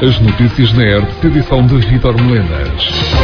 As notícias na ERT, edição de Vítor Melenas.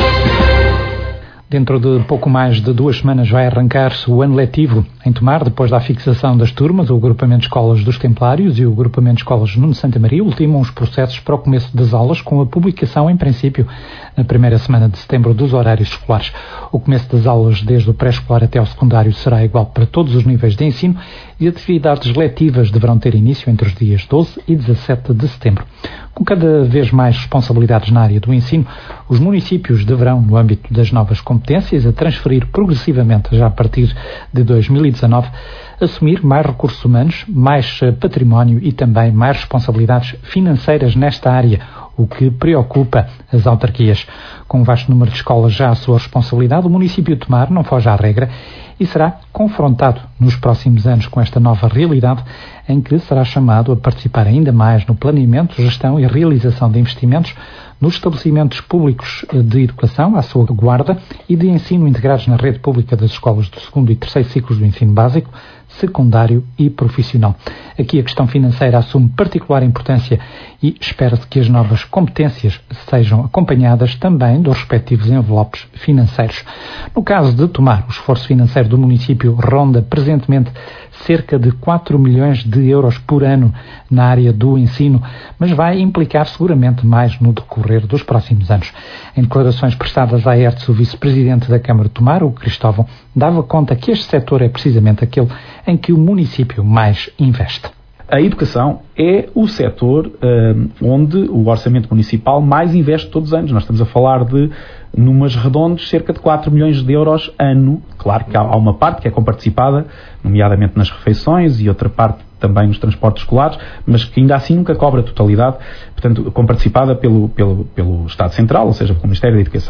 Dentro de pouco mais de 2 semanas vai arrancar-se o ano letivo em Tomar, depois da fixação das turmas. O agrupamento de escolas dos Templários e o agrupamento de escolas Nuno Santa Maria ultimam os processos para o começo das aulas, com a publicação, em princípio, na primeira semana de setembro, dos horários escolares. O começo das aulas, desde o pré-escolar até ao secundário, será igual para todos os níveis de ensino e atividades letivas deverão ter início entre os dias 12 e 17 de setembro. Com cada vez mais responsabilidades na área do ensino, os municípios deverão, no âmbito das novas competências, a transferir progressivamente, já a partir de 2019, assumir mais recursos humanos, mais património e também mais responsabilidades financeiras nesta área, o que preocupa as autarquias. Com um vasto número de escolas já à sua responsabilidade, o município de Tomar não foge à regra e será confrontado nos próximos anos com esta nova realidade, em que será chamado a participar ainda mais no planeamento, gestão e realização de investimentos nos estabelecimentos públicos de educação, à sua guarda, e de ensino integrados na rede pública das escolas do 2º e 3º ciclos do ensino básico, secundário e profissional. Aqui a questão financeira assume particular importância e espera-se que as novas competências sejam acompanhadas também dos respectivos envelopes financeiros. No caso de Tomar, o esforço financeiro do município ronda presentemente cerca de 4 milhões de euros por ano na área do ensino, mas vai implicar seguramente mais no decorrer dos próximos anos. Em declarações prestadas à ERTS, o vice-presidente da Câmara de Tomar, o Cristóvão, dava conta que este setor é precisamente aquele em que o município mais investe. A educação é o setor onde o orçamento municipal mais investe todos os anos. Nós estamos a falar de, números redondos, cerca de 4 milhões de euros ano. Claro que há uma parte que é comparticipada, nomeadamente nas refeições, e outra parte também nos transportes escolares, mas que ainda assim nunca cobra a totalidade, portanto, comparticipada pelo Estado Central, ou seja, pelo Ministério da Educação.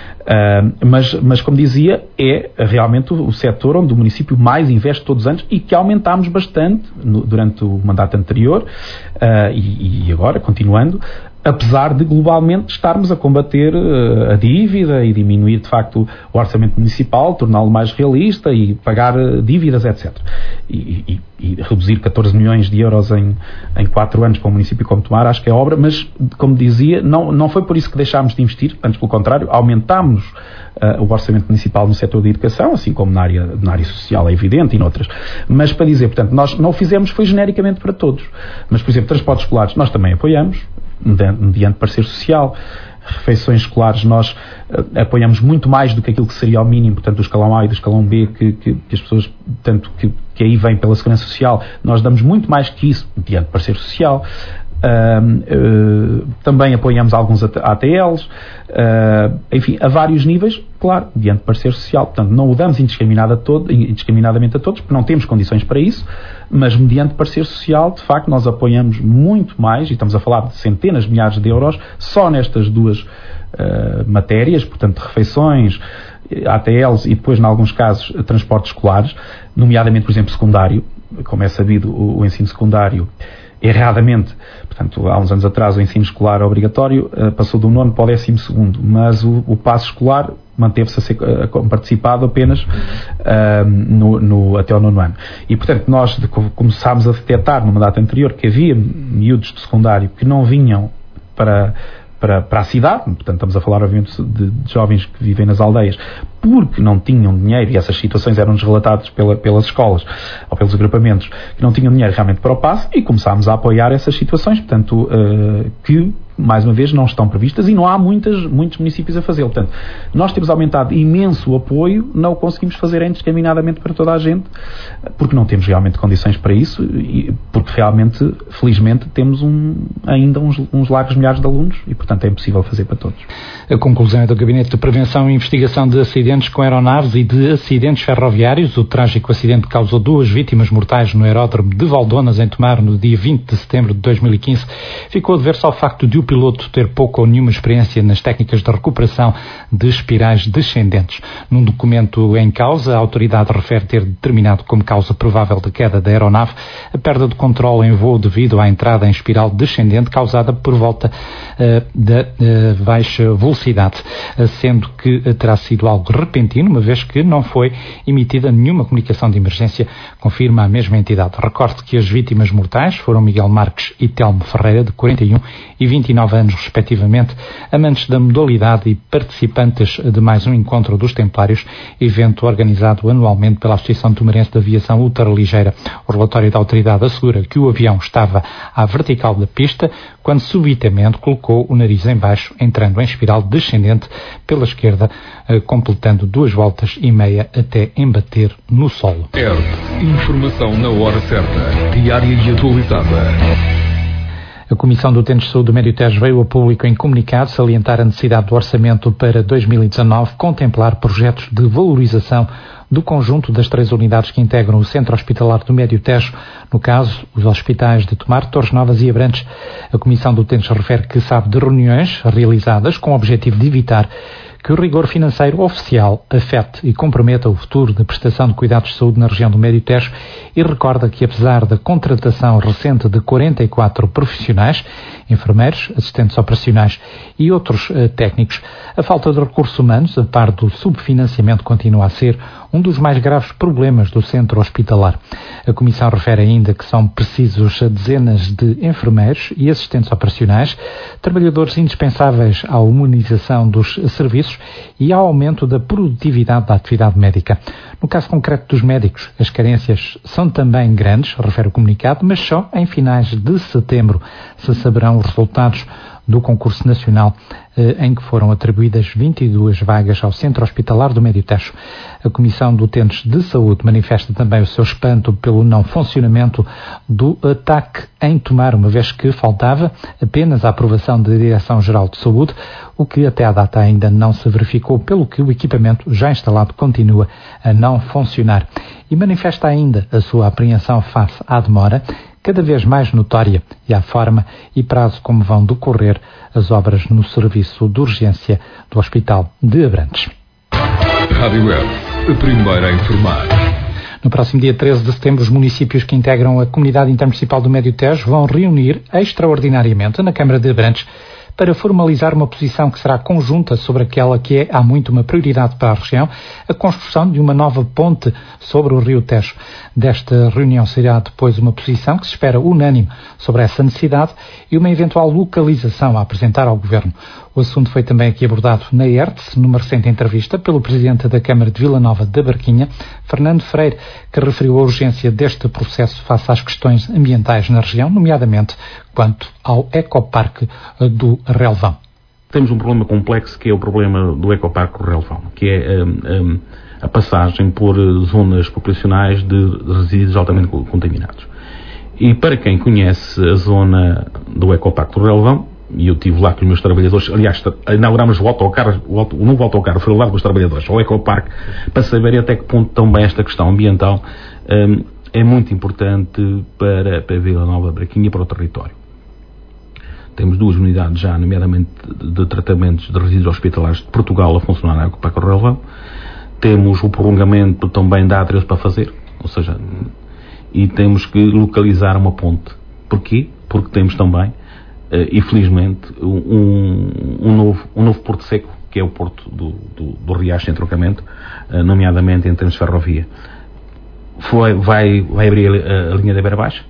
Mas como dizia, é realmente o setor onde o município mais investe todos os anos e que aumentámos bastante durante o mandato anterior e agora, continuando, apesar de globalmente estarmos a combater a dívida e diminuir de facto o orçamento municipal, torná-lo mais realista e pagar dívidas, etc. E reduzir 14 milhões de euros em 4 anos para um município como Tomar, acho que é obra, mas como dizia, não foi por isso que deixámos de investir, antes pelo contrário, aumentámos o orçamento municipal no setor da educação, assim como na área social, é evidente, e noutras. Mas para dizer, portanto, nós não o fizemos, foi genericamente para todos. Mas, por exemplo, transportes escolares nós também apoiamos, mediante parecer social. Refeições escolares nós apoiamos muito mais do que aquilo que seria ao mínimo, portanto, do escalão A e do escalão B, que as pessoas, tanto que aí vem pela Segurança Social, nós damos muito mais que isso, mediante parecer social. Também apoiamos alguns ATLs, enfim, a vários níveis, claro, diante de parecer social. Portanto, não o damos indiscriminadamente a todos, porque não temos condições para isso, mas mediante parecer social, de facto, nós apoiamos muito mais, e estamos a falar de centenas de milhares de euros, só nestas duas matérias, portanto, refeições, ATLs e depois, em alguns casos, transportes escolares, nomeadamente, por exemplo, secundário. Como é sabido, o ensino secundário, erradamente, portanto, há uns anos atrás o ensino escolar obrigatório passou do 9º para o 12º, mas o passo escolar manteve-se a ser participado apenas até ao 9º ano. E, portanto, nós começámos a detectar no mandato anterior que havia miúdos de secundário que não vinham para a cidade, portanto estamos a falar obviamente de jovens que vivem nas aldeias, porque não tinham dinheiro, e essas situações eram-nos relatadas pelas escolas ou pelos agrupamentos, que não tinham dinheiro realmente para o passe, e começámos a apoiar essas situações, portanto, que mais uma vez não estão previstas e não há muitos municípios a fazê-lo. Portanto, nós temos aumentado imenso o apoio, não o conseguimos fazer indiscriminadamente para toda a gente, porque não temos realmente condições para isso, e porque realmente, felizmente, temos ainda uns largos milhares de alunos e, portanto, é impossível fazer para todos. A conclusão é do Gabinete de Prevenção e Investigação de Acidentes com Aeronaves e de Acidentes Ferroviários. O trágico acidente causou 2 vítimas mortais no aeródromo de Valdonas, em Tomar, no dia 20 de setembro de 2015. Ficou a dever-se ao facto de o piloto ter pouca ou nenhuma experiência nas técnicas de recuperação de espirais descendentes. Num documento em causa, a autoridade refere ter determinado como causa provável de queda da aeronave a perda de controle em voo devido à entrada em espiral descendente causada por volta da baixa velocidade, sendo que terá sido algo repentino, uma vez que não foi emitida nenhuma comunicação de emergência, confirma a mesma entidade. Recorde que as vítimas mortais foram Miguel Marques e Telmo Ferreira, de 41 e 29 anos, respectivamente, amantes da modalidade e participantes de mais um encontro dos Templários, evento organizado anualmente pela Associação Tomarense de Aviação Ultraligeira. O relatório da autoridade assegura que o avião estava à vertical da pista quando subitamente colocou o nariz em baixo, entrando em espiral descendente pela esquerda, completando 2 voltas e meia até embater no solo. Informação na hora certa, diária e atualizada. A Comissão do Utentes de Saúde do Médio Tejo veio a público em comunicado salientar a necessidade do orçamento para 2019 contemplar projetos de valorização do conjunto das 3 unidades que integram o Centro Hospitalar do Médio Tejo, no caso, os hospitais de Tomar, Torres Novas e Abrantes. A Comissão do Utentes refere que sabe de reuniões realizadas com o objetivo de evitar que o rigor financeiro oficial afete e comprometa o futuro da prestação de cuidados de saúde na região do Médio Tejo e recorda que, apesar da contratação recente de 44 profissionais, enfermeiros, assistentes operacionais e outros técnicos, a falta de recursos humanos, a par do subfinanciamento, continua a ser um dos mais graves problemas do centro hospitalar. A Comissão refere ainda que são precisos dezenas de enfermeiros e assistentes operacionais, trabalhadores indispensáveis à humanização dos serviços e ao aumento da produtividade da atividade médica. No caso concreto dos médicos, as carências são também grandes, refere o comunicado, mas só em finais de setembro se saberão os resultados do concurso nacional em que foram atribuídas 22 vagas ao Centro Hospitalar do Médio Tejo. A Comissão de Utentes de Saúde manifesta também o seu espanto pelo não funcionamento do ataque em Tomar, uma vez que faltava apenas a aprovação da Direção-Geral de Saúde, o que até à data ainda não se verificou, pelo que o equipamento já instalado continua a não funcionar. E manifesta ainda a sua apreensão face à demora, cada vez mais notória, e à forma e prazo como vão decorrer as obras no serviço de urgência do Hospital de Abrantes. Rádio Web, a primeira a informar. No próximo dia 13 de setembro, os municípios que integram a Comunidade Intermunicipal do Médio Tejo vão reunir extraordinariamente na Câmara de Abrantes para formalizar uma posição que será conjunta sobre aquela que é há muito uma prioridade para a região, a construção de uma nova ponte sobre o Rio Tejo. Desta reunião sairá depois uma posição que se espera unânime sobre essa necessidade e uma eventual localização a apresentar ao Governo. O assunto foi também aqui abordado na ERTS, numa recente entrevista pelo Presidente da Câmara de Vila Nova da Barquinha, Fernando Freire, que referiu a urgência deste processo face às questões ambientais na região, nomeadamente quanto ao ecoparque do Relvão. Temos um problema complexo que é o problema do ecoparque do Relvão, que é a passagem por zonas populacionais de resíduos altamente contaminados. E para quem conhece a zona do ecoparque do Relvão, e eu estive lá com os meus trabalhadores, aliás, inauguramos o novo autocarro, foi levado com os trabalhadores ao ecoparque, para saber até que ponto também esta questão ambiental é muito importante para Vila Nova Braquinha e para o território. Temos 2 unidades já, nomeadamente de tratamentos de resíduos hospitalares de Portugal a funcionar na ecoparque do Relvão. Temos o prolongamento também da A13 para fazer, ou seja, e temos que localizar uma ponte. Porquê? Porque temos também, e felizmente, um novo porto seco, que é o porto do Riacho em Trocamento, nomeadamente em termos de ferrovia. Vai abrir a linha da Beira Baixa.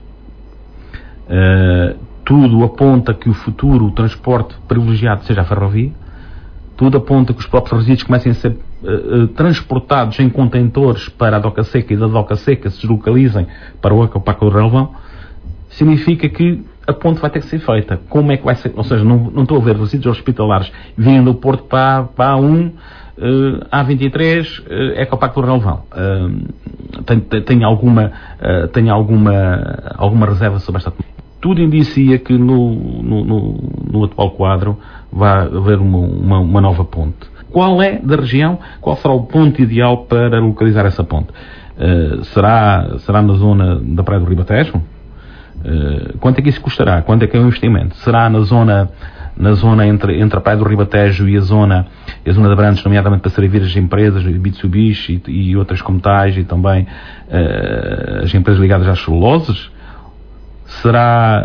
Tudo aponta que o futuro transporte privilegiado seja a ferrovia. Tudo aponta que os próprios resíduos comecem a ser transportados em contentores para a Doca Seca e da Doca Seca se deslocalizem para o ecoparque do Relvão. Significa que a ponte vai ter que ser feita. Como é que vai ser? Ou seja, não estou a ver resíduos hospitalares vindo do Porto para A1, A23, ecoparque do Relvão. Tenho alguma reserva sobre esta ponte. Tudo indicia que no atual quadro vai haver uma nova ponte. Qual é da região? Qual será o ponto ideal para localizar essa ponte? Será na zona da Praia do Ribatejo? Quanto é que isso custará? Quanto é que é o investimento? Será na zona na zona entre a Praia do Ribatejo e a zona de Abrantes, nomeadamente para servir as empresas, Mitsubishi e outras como tais, e também as empresas ligadas às celuloses? Será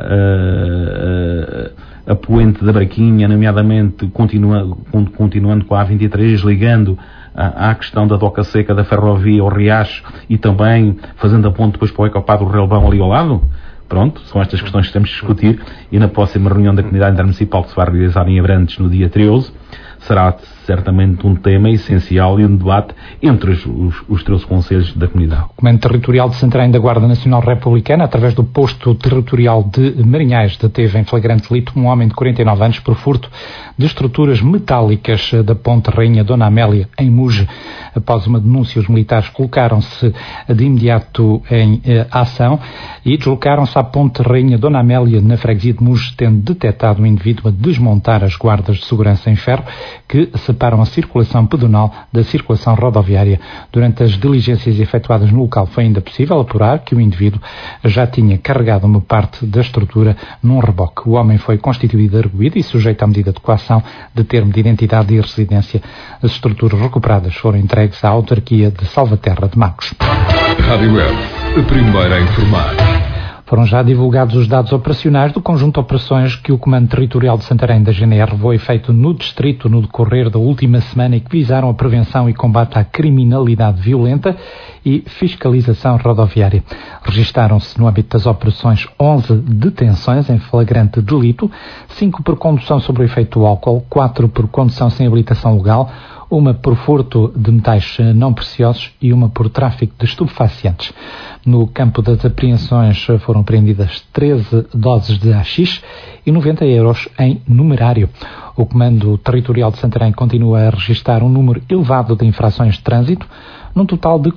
a poente da Braquinha, nomeadamente continuando com a A23, ligando à questão da doca seca da ferrovia ao Riacho e também fazendo a ponte depois para o Ecoparque do Relvão ali ao lado? Pronto, são estas questões que temos de discutir, e na próxima reunião da Comunidade Intermunicipal que se vai realizar em Abrantes no dia 13, será certamente um tema essencial e um debate entre os 13 concelhos da comunidade. O Comando Territorial de Santarém da Guarda Nacional Republicana, através do posto territorial de Marinhais, deteve em flagrante delito um homem de 49 anos por furto de estruturas metálicas da Ponte Rainha Dona Amélia, em Muge. Após uma denúncia, os militares colocaram-se de imediato em ação e deslocaram-se à Ponte Rainha Dona Amélia, na freguesia de Muge, tendo detectado um indivíduo a desmontar as guardas de segurança em ferro que separam a circulação pedonal da circulação rodoviária. Durante as diligências efetuadas no local, foi ainda possível apurar que o indivíduo já tinha carregado uma parte da estrutura num reboque. O homem foi constituído arguido e sujeito à medida de coação de termo de identidade e residência. As estruturas recuperadas foram entregues à autarquia de Salvaterra de Magos. Rádio F, a primeira a informar. Foram já divulgados os dados operacionais do conjunto de operações que o Comando Territorial de Santarém da GNR levou efeito no distrito no decorrer da última semana e que visaram a prevenção e combate à criminalidade violenta e fiscalização rodoviária. Registaram-se no âmbito das operações 11 detenções em flagrante delito, 5 por condução sob o efeito do álcool, 4 por condução sem habilitação legal, 1 por furto de metais não preciosos e 1 por tráfico de estupefacientes. No campo das apreensões foram apreendidas 13 doses de haxixe e 90 euros em numerário. O Comando Territorial de Santarém continua a registrar um número elevado de infrações de trânsito, num total de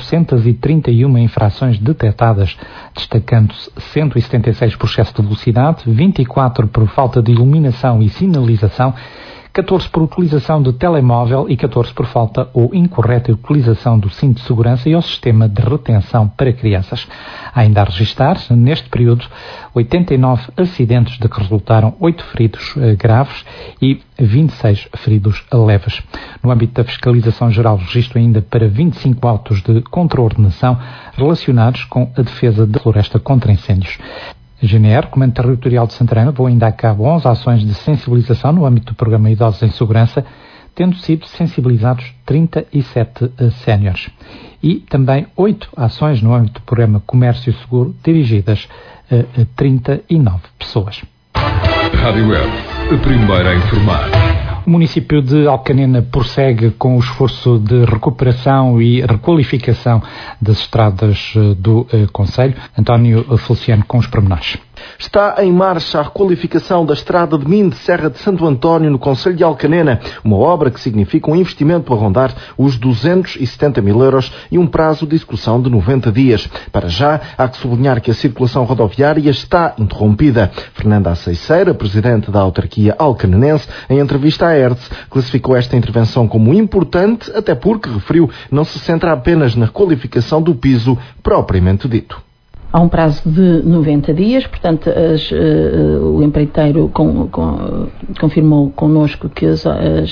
431 infrações detectadas, destacando-se 176 por excesso de velocidade, 24 por falta de iluminação e sinalização, 14 por utilização de telemóvel e 14 por falta ou incorreta utilização do cinto de segurança e ao sistema de retenção para crianças. Há ainda a registrar, neste período, 89 acidentes de que resultaram 8 feridos graves e 26 feridos leves. No âmbito da fiscalização geral, registro ainda para 25 autos de contraordenação relacionados com a defesa da floresta contra incêndios. A GNR, Comando Territorial de Santarém, levou ainda a cabo 11 ações de sensibilização no âmbito do programa Idosos em Segurança, tendo sido sensibilizados 37 séniores. E também 8 ações no âmbito do programa Comércio Seguro, dirigidas a 39 pessoas. Rádio F, a primeira a informar. O município de Alcanena prossegue com o esforço de recuperação e requalificação das estradas do concelho. António Feliciano com os pormenores. Está em marcha a requalificação da estrada de Minde, Serra de Santo António, no concelho de Alcanena, uma obra que significa um investimento a rondar os 270 mil euros e um prazo de execução de 90 dias. Para já, há que sublinhar que a circulação rodoviária está interrompida. Fernanda Aceiceira, presidente da autarquia alcanenense, em entrevista à ERTS, classificou esta intervenção como importante, até porque, referiu, não se centra apenas na requalificação do piso propriamente dito. Há um prazo de 90 dias, portanto, o empreiteiro confirmou connosco que as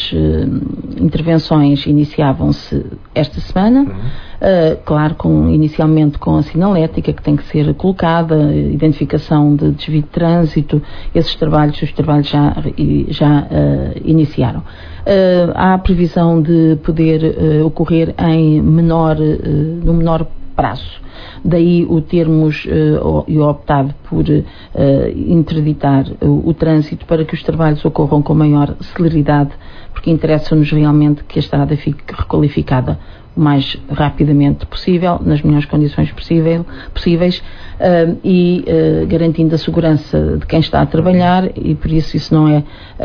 intervenções iniciavam-se esta semana, claro, inicialmente com a sinalética que tem que ser colocada, identificação de desvio de trânsito, os trabalhos já iniciaram. Há a previsão de poder ocorrer no menor prazo. Daí o termos e optado por interditar o trânsito para que os trabalhos ocorram com maior celeridade, porque interessa-nos realmente que a estrada fique requalificada o mais rapidamente possível, nas melhores condições possíveis e garantindo a segurança de quem está a trabalhar, e por isso não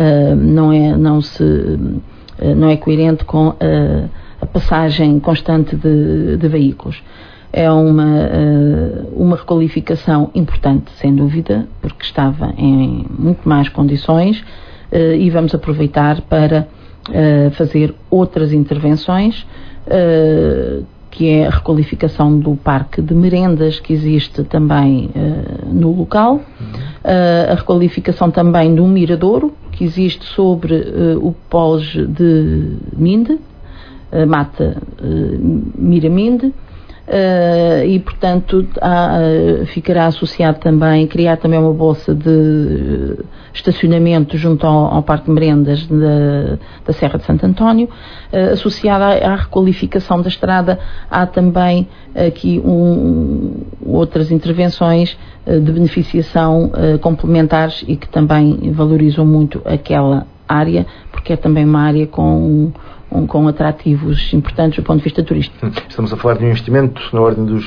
é coerente com a passagem constante de veículos. É uma requalificação importante, sem dúvida, porque estava em muito más condições, e vamos aproveitar para fazer outras intervenções, que é a requalificação do parque de merendas que existe também no local, a requalificação também do miradouro, que existe sobre o pós de Minde, Mata Miraminde, e portanto ficará associado também, criar também uma bolsa de estacionamento junto ao Parque de Merendas da Serra de Santo António, associada à requalificação da estrada. Há também aqui outras intervenções de beneficiação complementares e que também valorizam muito aquela área, porque é também uma área com atrativos importantes do ponto de vista turístico. Estamos a falar de um investimento na ordem dos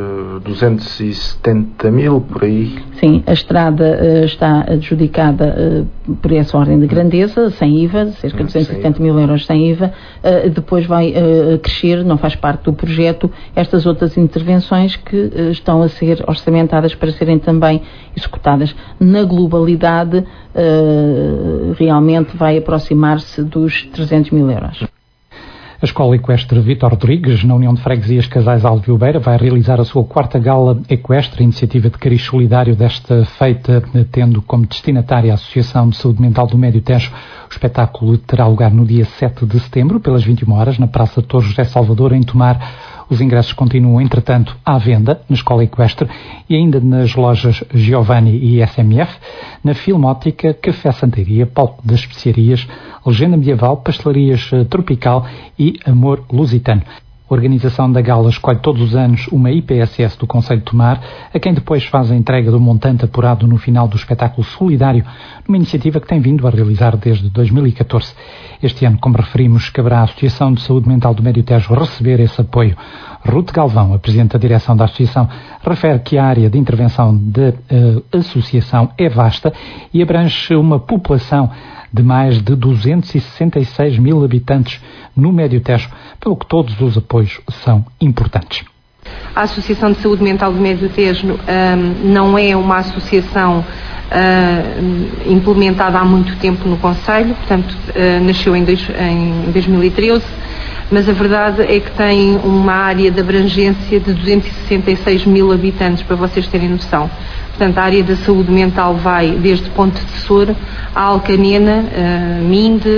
270 mil, por aí? Sim, a estrada está adjudicada por essa ordem de grandeza, sem IVA, cerca de 270 mil euros sem IVA. Depois vai crescer, não faz parte do projeto, estas outras intervenções que estão a ser orçamentadas para serem também executadas. Na globalidade, realmente vai aproximar-se dos 300 mil euros. A Escola Equestre Vítor Rodrigues, na União de Freguesias Casais Alvilbeira, vai realizar a sua 4ª Gala Equestre, iniciativa de cariz solidário, desta feita tendo como destinatária a Associação de Saúde Mental do Médio Tejo. O espetáculo terá lugar no dia 7 de setembro, pelas 21 horas, na Praça Torre José Salvador, em Tomar. Os ingressos continuam, entretanto, à venda na Escola Equestre e ainda nas lojas Giovanni e SMF, na Filmótica, Café Santeiria, Palco das Especiarias, Legenda Medieval, Pastelarias Tropical e Amor Lusitano. A organização da gala escolhe todos os anos uma IPSS do Concelho de Tomar, a quem depois faz a entrega do montante apurado no final do espetáculo solidário, numa iniciativa que tem vindo a realizar desde 2014. Este ano, como referimos, caberá à Associação de Saúde Mental do Médio Tejo receber esse apoio. Ruth Galvão, a Presidente da Direção da Associação, refere que a área de intervenção da Associação é vasta e abrange uma população de mais de 266 mil habitantes no Médio Tejo, pelo que todos os apoios são importantes. A Associação de Saúde Mental do Médio Tejo não é uma associação implementada há muito tempo no Concelho, portanto nasceu em 2013, mas a verdade é que tem uma área de abrangência de 266 mil habitantes, para vocês terem noção. Portanto, a área da saúde mental vai desde Ponte de Sor a Alcanena, Minde,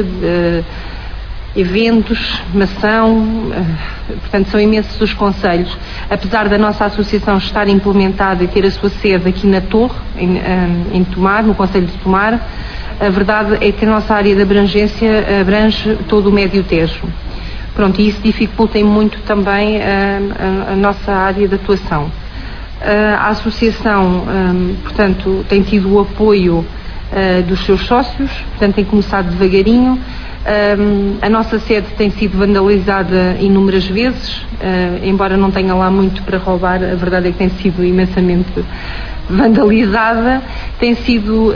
Eventos, Mação, portanto são imensos os concelhos. Apesar da nossa associação estar implementada e ter a sua sede aqui na Torre, em Tomar, no Concelho de Tomar, a verdade é que a nossa área de abrangência abrange todo o Médio Tejo. Pronto, e isso dificulta muito também a nossa área de atuação. A associação, portanto, tem tido o apoio dos seus sócios, portanto tem começado devagarinho. A nossa sede tem sido vandalizada inúmeras vezes, embora não tenha lá muito para roubar, a verdade é que tem sido imensamente vandalizada. Tem sido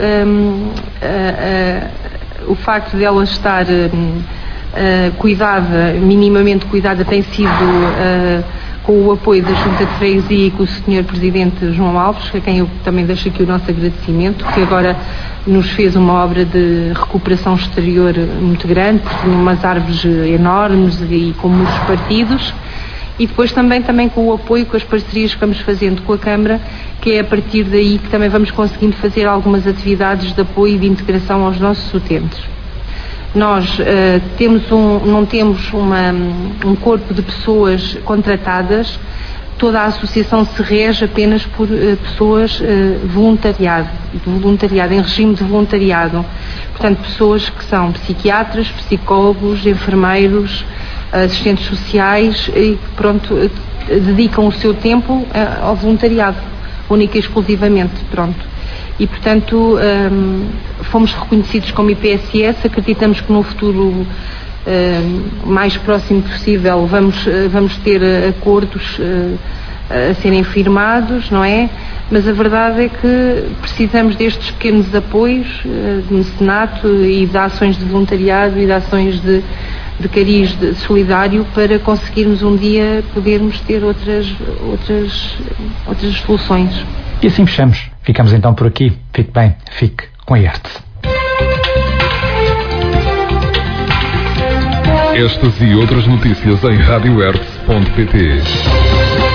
o facto de ela estar cuidada, minimamente cuidada, tem sido com o apoio da Junta de Freguesia e com o Sr. Presidente João Alves, a quem eu também deixo aqui o nosso agradecimento, que agora nos fez uma obra de recuperação exterior muito grande, porque tinha umas árvores enormes e com muros partidos, e depois também com o apoio, com as parcerias que vamos fazendo com a Câmara, que é a partir daí que também vamos conseguindo fazer algumas atividades de apoio e de integração aos nossos utentes. Nós não temos um corpo de pessoas contratadas, toda a associação se rege apenas por pessoas voluntariado, em regime de voluntariado. Portanto, pessoas que são psiquiatras, psicólogos, enfermeiros, assistentes sociais e que, pronto, dedicam o seu tempo ao voluntariado, única e exclusivamente, pronto. E, portanto, fomos reconhecidos como IPSS, acreditamos que no futuro mais próximo possível vamos ter acordos a serem firmados, não é? Mas a verdade é que precisamos destes pequenos apoios de mecenato e de ações de voluntariado e de ações de cariz solidário para conseguirmos um dia podermos ter outras soluções. E assim fechamos. Ficamos então por aqui. Fique bem, fique com a IERTS. Estas e outras notícias em radioertz.pt.